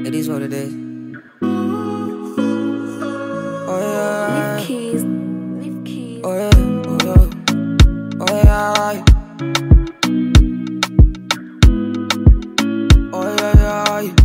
It is what it is. Oh yeah. Leave keys. Leave keys. Oh yeah. Oh yeah. Oh yeah. Oh yeah. Yeah.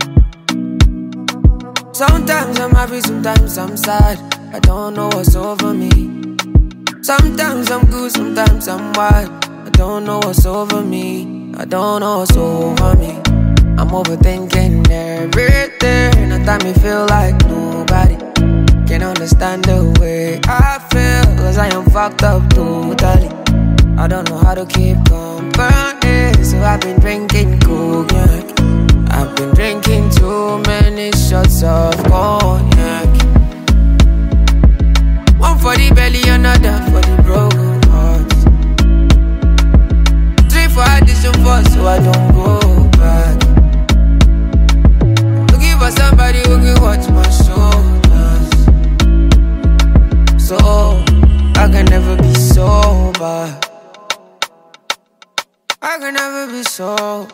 Sometimes I'm happy, sometimes I'm sad. I don't know what's over me. Sometimes I'm good, sometimes I'm wild. I don't know what's over me. I don't know what's over me. I'm overthinking everything. At time me feel like nobody can understand the way I feel, cause I am fucked up totally. I don't know how to keep company, so I've been drinking cognac. I've been drinking too many shots of cognac. One for the belly, another for the broken hearts. 3 for addition 4, so I don't go back. Looking for somebody who can watch my shoulders, so I can never be sober. I can never be sober.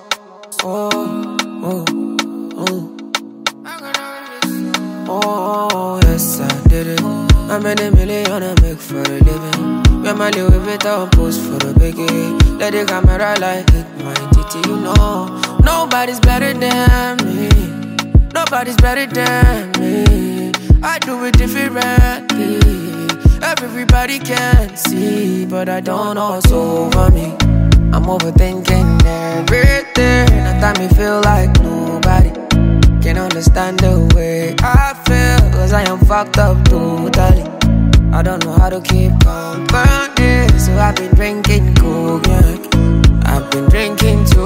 Oh, yes, I did it. I made $1 million I make for a living. Wear my Louis Vuitton post for the biggie. Let the camera light hit my titty, you know. Nobody's better than me. Nobody's better than me. I do it differently. Everybody can see, but I don't know what's over me. I'm overthinking everything. At time me feel like nobody can understand the way I feel, cause I am fucked up totally. I don't know how to keep company, so I've been drinking cognac. I've been drinking too